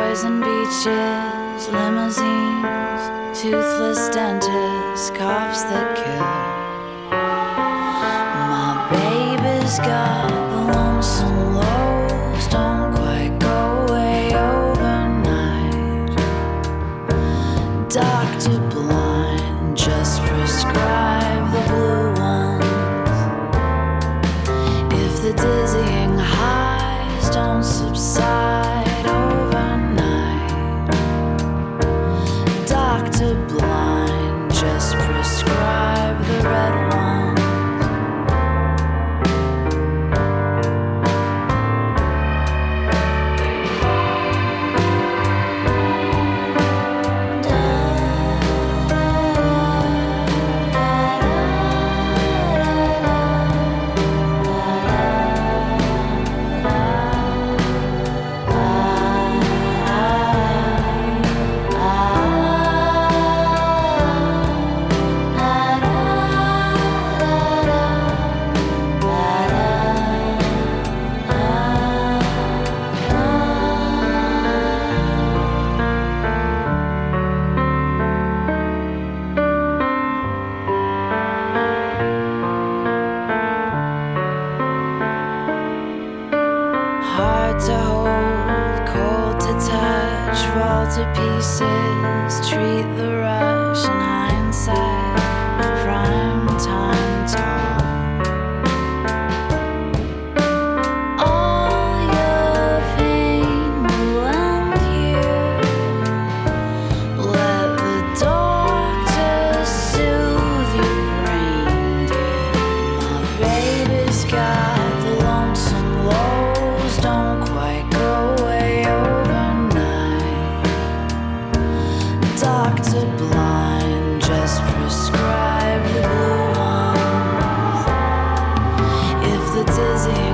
Poison beaches, limousines, toothless dentists, cops that kill. My baby's got the lonesome lows, don't quite go away overnight. Dr. Blind just prescribe the blue ones. If the dizzying highs don't subside overnight, Dr. Blind just prescribe the red ones. Hard to hold, cold to touch, fall to pieces, treat the rush in hindsight with prime time talk. All your pain will end here. Let the doctor soothe your brain, dear. My baby's got the lonesome lows, don't quite go away overnight. Dr. Blind just prescribe the blue ones. If the dizzy